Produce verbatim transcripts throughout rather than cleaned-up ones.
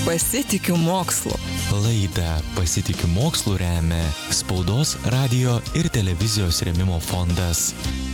Pasitikiu mokslu. Laidą Pasitikiu mokslu remia Spaudos, radijo ir televizijos rėmimo fondas.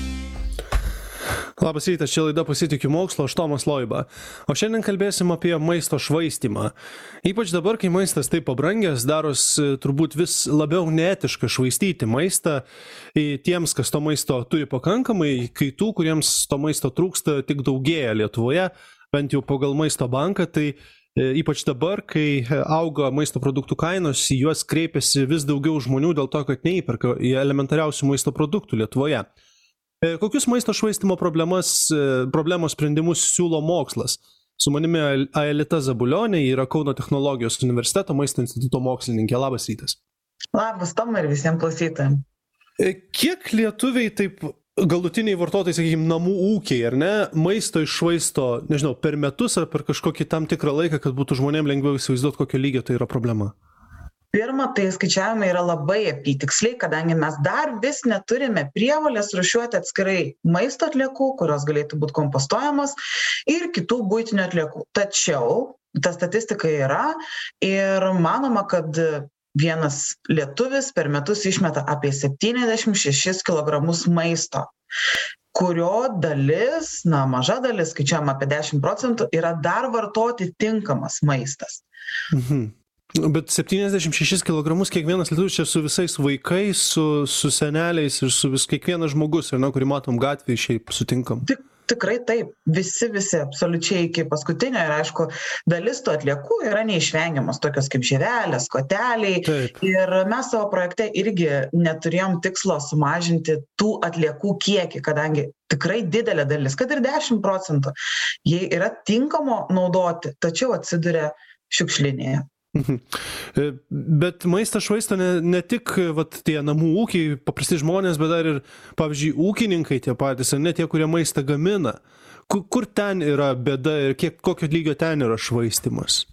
Labas rytas, čia laida Pasitikiu mokslu, aš Tomas Loiba. O šiandien kalbėsim apie maisto švaistymą. Ypač dabar, kai maistas taip pabrangęs, daros turbūt vis labiau neetiška švaistyti maistą tiems, kas to maisto turi pakankamai, kai tų, kuriems to maisto trūksta, tik daugėja Lietuvoje, bent jau pagal Maisto banką, tai ypač dabar, kai auga maisto produktų kainos, į juos kreipiasi vis daugiau žmonių dėl to, kad neįperka elementariausių maisto produktų Lietuvoje. Kokius maisto švaistimo problemas, problemos sprendimus siūlo mokslas? Su manimi Aelita Zabulionė, yra Kauno technologijos universiteto maisto instituto mokslininkė. Labas rytas. Labas, Tomai, ir visiems klausytojams. Kiek lietuviai taip galutiniai vartotojai, sakykime, namų ūkiai, ar ne, maisto iššvaisto, nežinau, per metus ar per kažkokį tam tikrą laiką, kad būtų žmonėms lengviau įsivaizduoti, kokio lygio tai yra problema? Pirma, tai skaičiavimai yra labai apytiksliai, kadangi mes dar vis neturime prievolės rūšiuoti atskirai maisto atliekų, kurios galėtų būti kompostuojamos, ir kitų buitinių atliekų. Tačiau ta statistika yra ir manoma, kad vienas lietuvis per metus išmeta apie septyniasdešimt šešis kilogramus maisto, kurio dalis, na, maža dalis, skaičiuojama apie dešimt procentų, yra dar vartoti tinkamas maistas. Mhm. Bet septyniasdešimt šešis kilogramus kiekvienas lietuvis čia su visais vaikais, su, su seneliais ir su vis kiekvienas žmogus, ir, na, kurį matom gatvėje, šiaip sutinkam. Tik, tikrai taip, visi, visi, absoliučiai iki paskutinio, ir aišku, dalis tų atliekų yra neišvengiamos, tokios kaip žievelės, koteliai. Taip. Ir mes savo projekte irgi neturėjom tikslo sumažinti tų atliekų kiekį, kadangi tikrai didelė dalis, kad ir dešimt procentų, jie yra tinkamo naudoti, tačiau atsiduria šiukšlinėje. Mhm. Bet maistą švaisto ne, ne tik vat, tie namų ūkiai, paprasti žmonės, bet dar ir, pavyzdžiui, ūkininkai tie patys, ar ne tie, kurie maistą gamina. Kur, kur ten yra bėda ir kiek, kokio lygio ten yra švaistymas?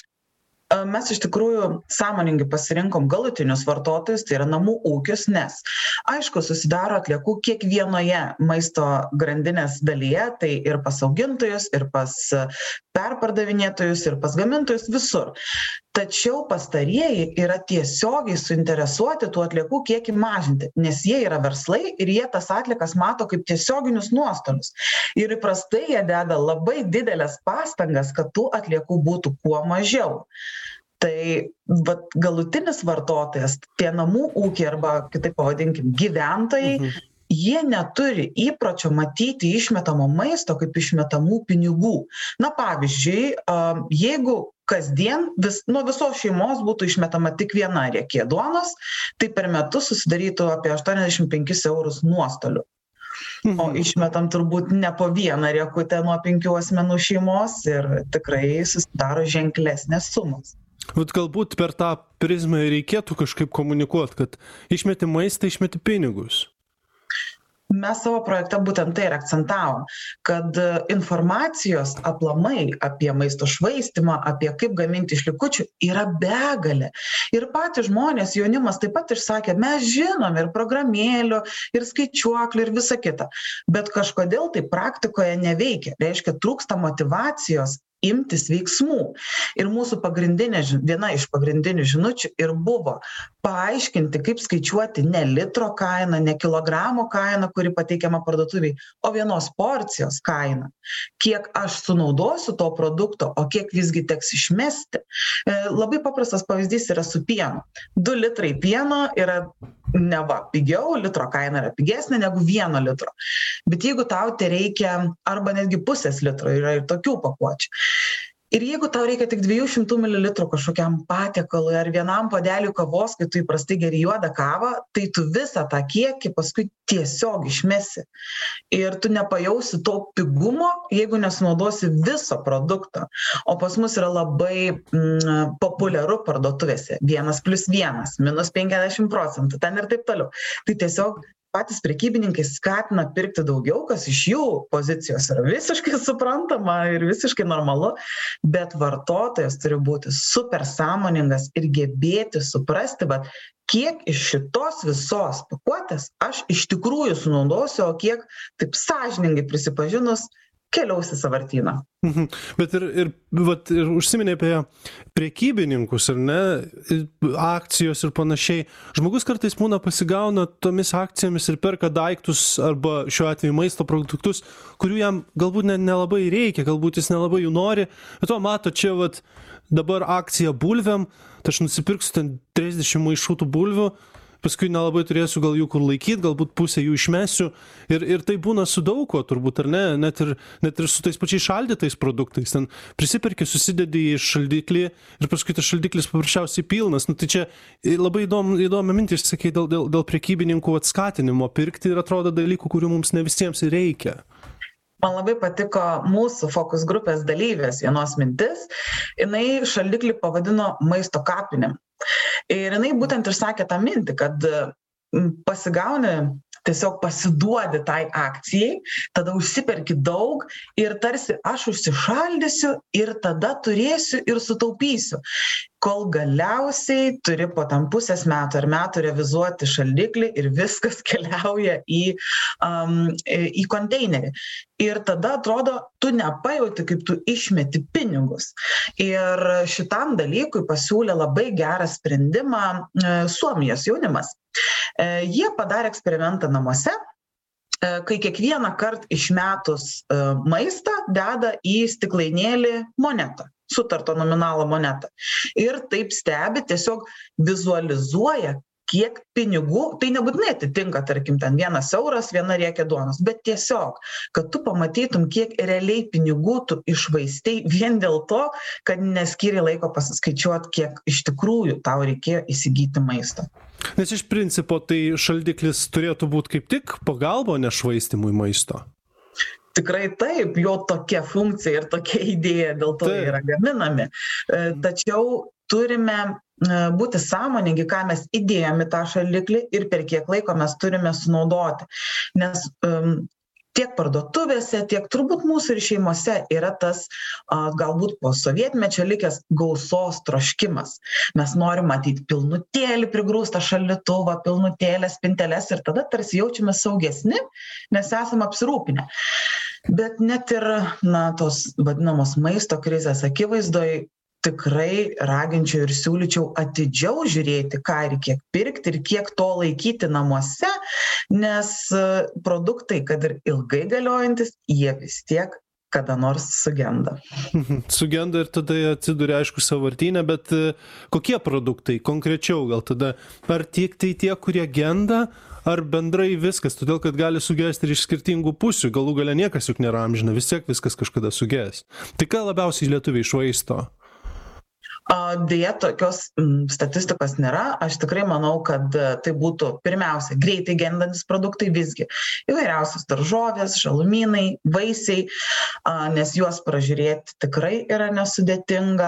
Mes iš tikrųjų sąmoningai pasirinkom galutinius vartotojus, tai yra namų ūkius, nes aišku, susidaro atliekų kiekvienoje maisto grandinės dalyje, tai ir pas augintojus, ir pas perpardavinėtojus, ir pas gamintojus, visur. Tačiau pastarieji yra tiesiogiai suinteresuoti tų atliekų kiekį mažinti, nes jie yra verslai ir jie tas atliekas mato kaip tiesioginius nuostolius. Ir įprastai jie deda labai didelės pastangas, kad tų atliekų būtų kuo mažiau. Tai vat, galutinis vartotojas, tie namų ūkiai arba, kitaip pavadinkim, gyventojai, mhm. jie neturi įpročio matyti išmetamo maisto kaip išmetamų pinigų. Na, pavyzdžiui, jeigu kasdien vis, nuo visos šeimos būtų išmetama tik viena riekė duonos, tai per metus susidarytų apie aštuoniasdešimt penkis eurus nuostolių. Mhm. O išmetam turbūt ne po vieną riekutę nuo penkių asmenų šeimos ir tikrai susidaro ženklesnės sumos. Bet galbūt per tą prizmę reikėtų kažkaip komunikuoti, kad išmeti maistą, išmeti pinigus. Mes savo projekte būtent tai ir akcentavom, kad informacijos aplamai apie maisto švaistymą, apie kaip gaminti iš likučių yra begalė. Ir patys žmonės, jaunimas taip pat išsakė, mes žinom ir programėlių, ir skaičiuoklių, ir visa kita. Bet kažkodėl tai praktikoje neveikia. Reiškia, trūksta motyvacijos imtis veiksmų. Ir mūsų pagrindinė, viena iš pagrindinių žinučių ir buvo paaiškinti, kaip skaičiuoti ne litro kainą, ne kilogramo kainą, kuri pateikiama parduotuviai, o vienos porcijos kainą. Kiek aš sunaudosiu to produkto, o kiek visgi teks išmesti. E, labai paprastas pavyzdys yra su pienu. Du litrai pieno yra neva pigiau, litro kaina yra pigesnė negu vieno litro. Bet jeigu tau tai reikia, arba netgi pusės litro, yra ir tokių pakuočių. Ir jeigu tau reikia tik dviejų šimtų mililitrų kažkokiam patiekalui ar vienam puodeliui kavos, kai tu įprastai geri juodą kavą, tai tu visą tą kiekį paskui tiesiog išmesi. Ir tu nepajausi to pigumo, jeigu nesunaudosi viso produkto. O pas mus yra labai mm, populiaru parduotuvėse. Vienas plus vienas, minus penkiasdešimt procentų, ten ir taip toliau. Tai tiesiog patys prekybininkai skatina pirkti daugiau, kas iš jų pozicijos yra visiškai suprantama ir visiškai normalu, bet vartotojas turi būti super sąmoningas ir gebėti suprasti, bet kiek iš šitos visos pakuotės aš iš tikrųjų sunaudosiu, o kiek taip sąžiningai prisipažinus keliaus į sąvartyną. Mhm. Bet ir, ir, vat, ir užsiminė apie prekybininkus, ar ne, akcijos ir panašiai. Žmogus kartais būna pasigauna tomis akcijomis ir perka daiktus arba šiuo atveju maisto produktus, kurių jam galbūt ne, nelabai reikia, galbūt jis nelabai jų nori. Bet to mato čia vat, dabar akcija bulviam, tai aš nusipirksiu ten trisdešimt maišų tų bulvių, paskui nelabai turėsiu gal jų kur laikyti, galbūt pusę jų išmesiu. Ir, ir tai būna su daug ko turbūt, ar ne? Net ir, net ir su tais pačiais šaldytais produktais. Ten prisiperki, susidedi į šaldiklį ir paskui tas šaldiklis paprasčiausiai pilnas. Nu, tai čia labai įdomi, įdomi mintis, sakai, dėl, dėl, dėl prekybininkų atskatinimo pirkti ir atrodo dalykų, kurių mums ne visiems ir reikia. Man labai patiko mūsų fokus grupės dalyvės vienos mintis. Jinai šaldiklį pavadino maisto kapinėm. Ir jinai būtent išsakė tą mintį, kad pasigauni, tiesiog pasiduodi tai akcijai, tada užsiperki daug ir tarsi aš užsišaldysiu ir tada turėsiu ir sutaupysiu. Kol galiausiai turi po tam pusės metų ar metų revizuoti šaldiklį ir viskas keliauja į, um, į konteinerį. Ir tada atrodo, tu nepajauti, kaip tu išmeti pinigus. Ir šitam dalykui pasiūlė labai gerą sprendimą e, Suomijos jaunimas. E, jie padarė eksperimentą namuose, e, kai kiekvieną kartą išmetus e, maistą deda į stiklainėlį monetą. Sutarto nominalo monetą. Ir taip stebi, tiesiog vizualizuoja, kiek pinigų, tai nebūtinai atitinka, tarkim, ten vienas euras, viena riekė duonos, bet tiesiog, kad tu pamatytum, kiek realiai pinigų tu išvaistei vien dėl to, kad neskyrė laiko pasiskaičiuoti, kiek iš tikrųjų tau reikėjo įsigyti maisto. Nes iš principo tai šaldiklis turėtų būti kaip tik pagalba, ne švaistimui maisto. Tikrai taip, jo tokia funkcija ir tokia idėja dėl to taip yra gaminami. Tačiau turime būti sąmoningi, ką mes įdėjome tą šaldiklį ir per kiek laiko mes turime sunaudoti. Nes um, tiek parduotuvėse, tiek turbūt mūsų ir šeimose yra tas uh, galbūt po sovietmečio likęs gausos troškimas. Mes norim matyti pilnutėlį prigrūstą šaldytuvą, pilnutėlės spinteles ir tada tarsi jaučiame saugesni, nes esame apsirūpinę. Bet net ir na, tos vadinamos maisto krizės akivaizdoj tikrai raginčiau ir siūlyčiau atidžiau žiūrėti, ką ir kiek pirkti ir kiek to laikyti namuose, nes produktai, kad ir ilgai galiojantis, jie vis tiek kada nors sugenda. Sugenda ir tada atsiduria, aišku, sąvartyne, bet kokie produktai konkrečiau gal tada? Ar tik tai tie, kurie genda, ar bendrai viskas, todėl kad gali sugesti ir iš skirtingų pusių, galų gale niekas juk nėra amžina, vis tiek viskas kažkada suges. Tai ką labiausiai lietuviai švaisto? Deja, tokios statistikos nėra. Aš tikrai manau, kad tai būtų pirmiausia greitai gendantis produktai, visgi įvairiausios daržovės, žalumynai, vaisiai, nes juos pražiūrėti tikrai yra nesudėtinga.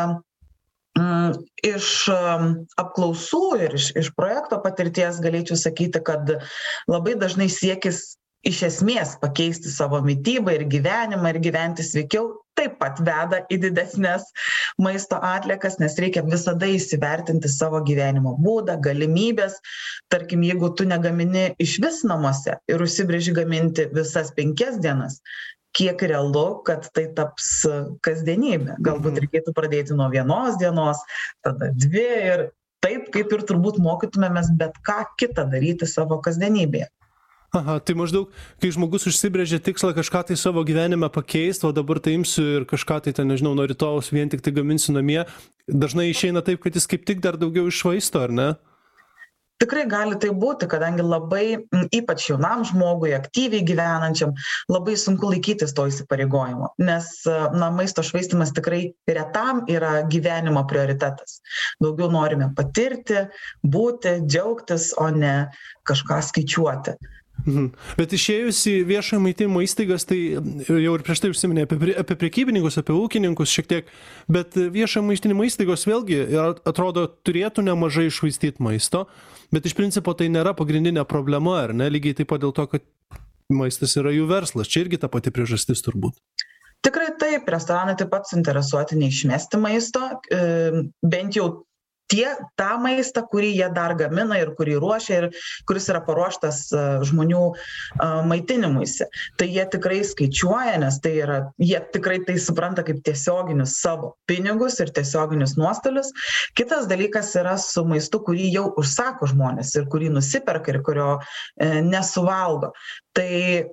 Iš apklausų ir iš, iš projekto patirties galėčiau sakyti, kad labai dažnai siekis iš esmės pakeisti savo mitybą ir gyvenimą ir gyventi sveikiau taip pat veda į didesnės maisto atliekas, nes reikia visada įsivertinti savo gyvenimo būdą, galimybės. Tarkim, jeigu tu negamini iš vis namuose ir užsibrėži gaminti visas penkias dienas, kiek realu, kad tai taps kasdienybė. Galbūt reikėtų pradėti nuo vienos dienos, tada dvi ir taip, kaip ir turbūt mokytumėmės bet ką kitą daryti savo kasdienybėje. Aha, tai maždaug, kai žmogus užsibrėžia tikslą kažką tai savo gyvenime pakeisti, o dabar tai imsiu ir kažką tai, ten, nežinau, nuo rytojaus vien tik tai gaminsiu namie, dažnai išeina taip, kad jis kaip tik dar daugiau iššvaisto, ar ne? Tikrai gali tai būti, kadangi labai, ypač jaunam žmogui, aktyviai gyvenančiam, labai sunku laikytis to įsipareigojimo, nes na, maisto švaistimas tikrai retam yra gyvenimo prioritetas. Daugiau norime patirti, būti, džiaugtis, o ne kažką skaičiuoti. Mhm. Bet išėjus į viešojo maitinimo įstaigas, tai jau ir prieš tai užsiminė apie, apie prekybininkus, apie ūkininkus šiek tiek, bet viešojo maitinimo įstaigos vėlgi atrodo turėtų nemažai iššvaistyti maisto, bet iš principo tai nėra pagrindinė problema, ar ne? Lygiai taip pat dėl to, kad maistas yra jų verslas. Čia irgi ta pati priežastis turbūt. Tikrai taip, restoranai taip pat suinteresuoti neišmesti maisto, bent jau tie, tą maistą, kurį jie dar gamina ir kurį ruošia ir kuris yra paruoštas žmonių maitinimuisi. Tai jie tikrai skaičiuoja, nes tai yra, jie tikrai tai supranta kaip tiesioginius savo pinigus ir tiesioginius nuostolius. Kitas dalykas yra su maistu, kurį jau užsako žmonės ir kurį nusiperka ir kurio e, nesuvalgo. Tai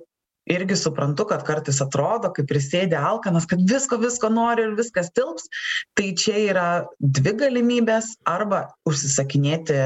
irgi suprantu, kad kartais atrodo, kaip prisėdė alkanas, kad visko, visko nori ir viskas tilps. Tai čia yra dvi galimybės arba užsisakinėti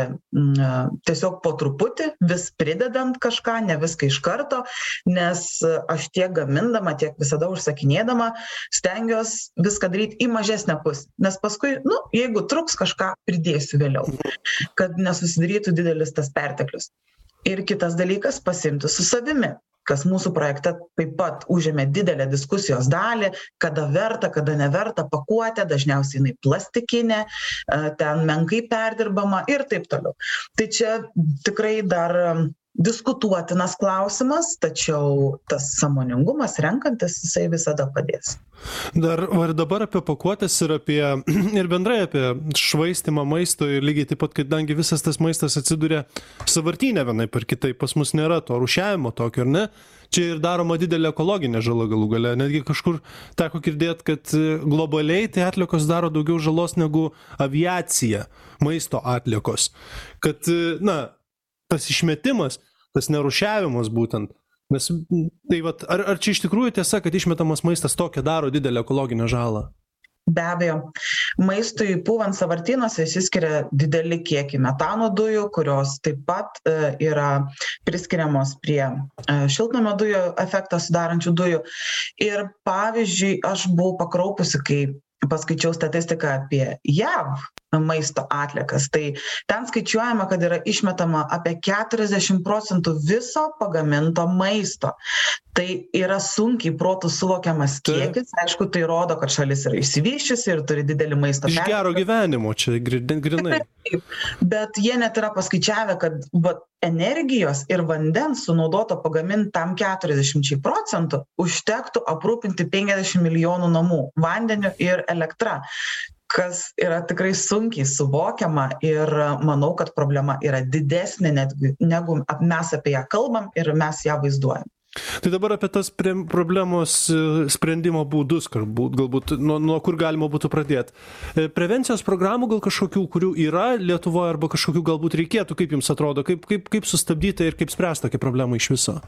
m, tiesiog po truputį, vis pridedant kažką, ne viską iš karto, nes aš tiek gamindama, tiek visada užsakinėdama stengiuosi viską daryti į mažesnę pusę. Nes paskui, nu, jeigu truks kažką, pridėsiu vėliau, kad nesusidarytų didelis tas perteklius. Ir kitas dalykas, pasimti su savimi, kas mūsų projekte taip pat užėmė didelę diskusijos dalį, kada verta, kada neverta pakuotė, dažniausiai jinai plastikinė, ten menkai perdirbama ir taip toliau. Tai čia tikrai dar diskutuotinas klausimas, tačiau tas sąmoningumas renkantis, jisai visada padės. Dar ir dabar apie pakuotės ir apie ir bendrai apie švaistimą maisto ir lygiai taip pat, kadangi visas tas maistas atsiduria sąvartyne vienaip ar kitaip, pas mus nėra to rūšiavimo tokio, ar ne? Čia ir daroma didelė ekologinė žala galų gale. Netgi kažkur teko girdėti, kad globaliai tai atliekos daro daugiau žalos negu aviacija, maisto atliekos. Kad, na, tas išmetimas, tas nerūšiavimas būtent. Nes, tai vat, ar, ar čia iš tikrųjų tiesa, kad išmetamas maistas tokia daro didelę ekologinę žalą? Be abejo. Maistui pūvant sąvartynuose išsiskiria dideli kiekiai metano dujų, kurios taip pat e, yra priskiriamos prie e, šiltnamio dujų efektą sudarančių dujų. Ir pavyzdžiui, aš buvau pakraupusi, kai paskaičiau statistiką apie J A V maisto atliekas. Tai ten skaičiuojama, kad yra išmetama apie keturiasdešimt procentų viso pagaminto maisto. Tai yra sunkiai protų suvokiamas kiekis. Aišku, tai rodo, kad šalis yra išsivysčiusi ir turi didelį maisto. Iš gero gyvenimo čia grinai. Bet jie net yra paskaičiavę, kad va, energijos ir vandens sunaudoto pagaminti tam keturiasdešimt procentų užtektų aprūpinti penkiasdešimt milijonų namų vandeniu ir elektra, kas yra tikrai sunkiai suvokiama ir manau, kad problema yra didesnė netgi, negu mes apie ją kalbam ir mes ją vaizduojam. Tai dabar apie tas problemos sprendimo būdus, galbūt, galbūt nuo, nuo kur galima būtų pradėti. Prevencijos programų gal kažkokių, kurių yra Lietuvoje arba kažkokių galbūt reikėtų, kaip jums atrodo, kaip, kaip, kaip sustabdyti ir kaip spręsti tokią problemą iš viso?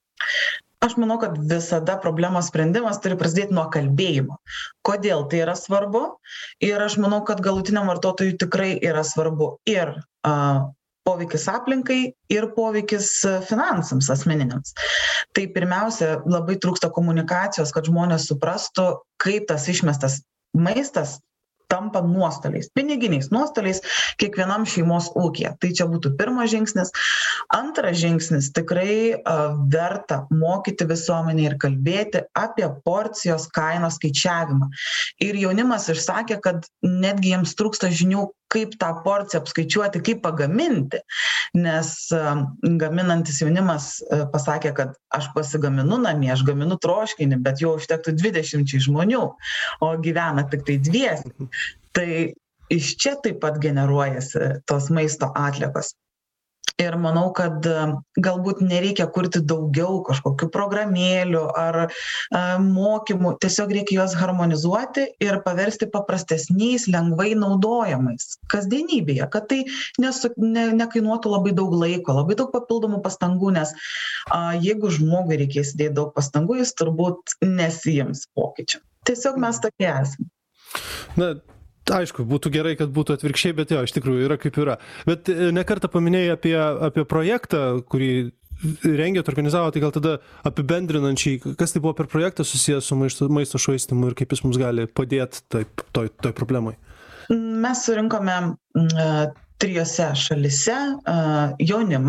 Aš manau, kad visada problemos sprendimas turi prasidėti nuo kalbėjimo. Kodėl tai yra svarbu? Ir aš manau, kad galutiniam vartotojui tikrai yra svarbu ir uh, poveikis aplinkai ir poveikis finansams asmeniniams. Tai pirmiausia, labai trūksta komunikacijos, kad žmonės suprastų, kaip tas išmestas maistas tampa nuostoliais, piniginiais nuostoliais kiekvienam šeimos ūkyje. Tai čia būtų pirmas žingsnis. Antras žingsnis, tikrai uh, verta mokyti visuomenę ir kalbėti apie porcijos kainos skaičiavimą. Ir jaunimas išsakė, kad netgi jiems trūksta žinių, kaip tą porciją apskaičiuoti, kaip pagaminti. Nes uh, gaminantis jaunimas uh, pasakė, kad aš pasigaminu namie, aš gaminu troškinį, bet jo užtektų dvidešimt žmonių, o gyvena tik tai dviesi. Tai iš čia taip pat generuojasi tos maisto atliekos. Ir manau, kad galbūt nereikia kurti daugiau kažkokių programėlių ar a, mokymų, tiesiog reikia juos harmonizuoti ir paversti paprastesniais, lengvai naudojamais kasdienybėje, kad tai nesu, ne, nekainuotų labai daug laiko, labai daug papildomų pastangų, nes a, jeigu žmogui reikės dėti daug pastangų, jis turbūt nesiims pokyčių. Tiesiog mes tokie esame. Na, aišku, būtų gerai, kad būtų atvirkščiai, bet jo, iš tikrųjų yra kaip yra. Bet ne kartą paminėjai apie, apie projektą, kurį rengėt, organizavo, tai gal tada apibendrinančiai, kas tai buvo per projektą susijęs su maisto, maisto švaistymu ir kaip jis mums gali padėti taip, toj, toj problemai? Mes surinkome uh, trijose šalise uh, jaunimą.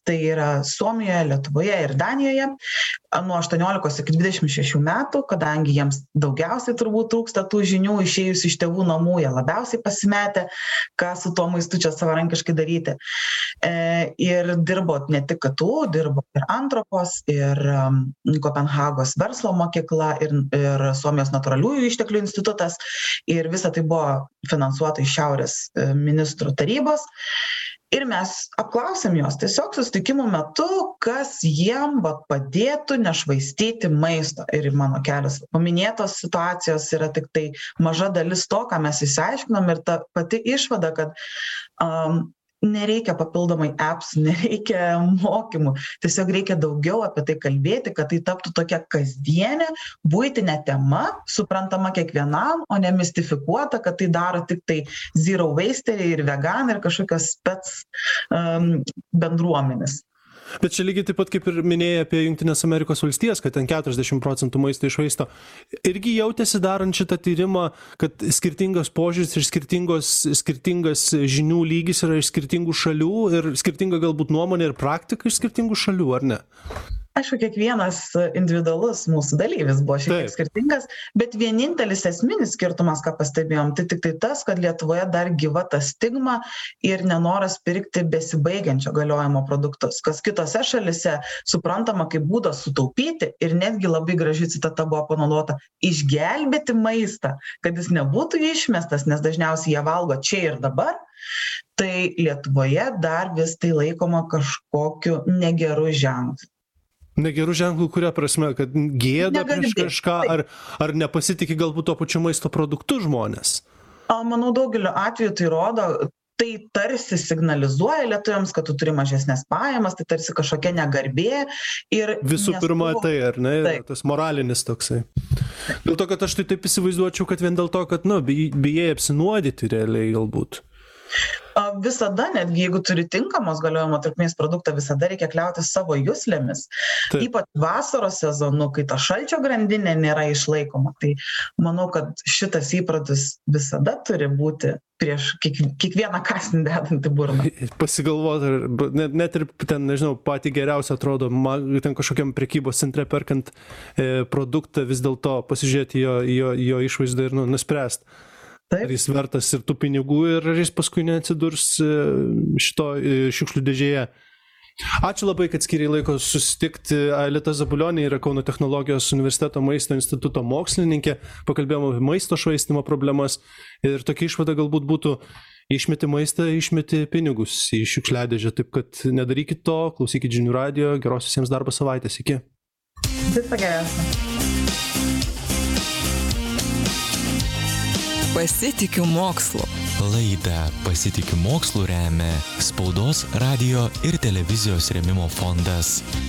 tai yra Suomijoje, Lietuvoje ir Danijoje, nuo aštuoniolikos iki dvidešimt šešių metų, kadangi jiems daugiausiai turbūt trūksta tų žinių išėjus iš tėvų namų, jie labiausiai pasimetę, ką su tuo maistu čia savarankiškai daryti. E, ir dirbo ne tik K T U, dirbo ir Antropos, ir um, Kopenhagos verslo mokykla, ir, ir Suomijos natūraliųjų išteklių institutas, ir visa tai buvo finansuota iš Šiaurės ministrų tarybos. Ir mes apklausėm juos tiesiog susitikimų metu, kas jiem vat, padėtų nešvaistyti maisto. Ir mano kelios paminėtos situacijos yra tik tai maža dalis to, ką mes išsiaiškinom, ir ta pati išvada, kad um, nereikia papildomai apps, nereikia mokymų, tiesiog reikia daugiau apie tai kalbėti, kad tai taptų tokia kasdienė, buitinė tema, suprantama kiekvienam, o ne mistifikuota, kad tai daro tik tai zero wasteriai ir veganai ir kažkokios spec um, bendruomenės. Bet čia lygiai taip pat kaip ir minėjai apie Jungtinės Amerikos valstijas, kad ten keturiasdešimt procentų maisto iššvaisto. Irgi jautėsi darant šitą tyrimą, kad skirtingas požiūris ir skirtingos, skirtingas žinių lygis yra iš skirtingų šalių ir skirtinga galbūt nuomonė ir praktika iš skirtingų šalių, ar ne? Aišku, kiekvienas individualus mūsų dalyvis buvo šiek tiek skirtingas, bet vienintelis esminis skirtumas, ką pastebėjom, tai tik tai tas, kad Lietuvoje dar gyva ta stigma ir nenoras pirkti besibaigiančio galiojimo produktus, kas kitose šalise suprantama kaip būdas sutaupyti ir netgi labai graži citata buvo panaudota - išgelbėti maistą, kad jis nebūtų išmestas, nes dažniausiai jie valgo čia ir dabar. Tai Lietuvoje dar vis tai laikoma kažkokiu negeru ženklu. Negerų ženklų, kuria prasme, kad gėda prieš kažką, ar, ar nepasitikė galbūt to pačiu maisto produktu žmonės? Manau, daugeliu atveju tai rodo, tai tarsi signalizuoja lietuviams, kad tu turi mažesnės pajamas, tai tarsi kažkokia negarbė. Ir visų nesu... pirma tai, ar ne, taip. Tas moralinis toksai. Dėl to, kad aš tai taip įsivaizduočiau, kad vien dėl to, kad, nu, bijai apsinuodyti realiai galbūt. Visada, netgi jeigu turi tinkamos galiojimo trukmės produktą, visada reikia kliautis savo juslėmis. Taip. Ypač vasaros sezonu, kai ta šalčio grandinė nėra išlaikoma. Tai manau, kad šitas įprotis visada turi būti prieš kiek, kiekvieną kąsnį dedantį burną. Pasigalvoti, net, net ir ten, nežinau, patį geriausią atrodo, ten kažkokiam prekybos centre perkant e, produktą, vis dėlto pasižiūrėti jo, jo, jo išvaizdą ir nu, nuspręsti. Taip. Ar jis vertas ir tų pinigų ir ar jis paskui neatsidurs šito šiukšlių dėžėje. Ačiū labai, kad skiriai laiko susitikti. Aelita Zabulionė yra Kauno technologijos universiteto maisto instituto mokslininkė. Pakalbėjome apie maisto švaistymo problemas ir tokia išvada galbūt būtų: išmeti maistą, išmeti pinigus į šiukšliadėžę. Taip kad nedarykit to, klausykit žinių radijo, geros visiems darbo savaitės. Iki. Visą geriausią. Pasitikiu mokslu. Laidą Pasitikiu mokslu remia Spaudos, radijo ir televizijos rėmimo fondas.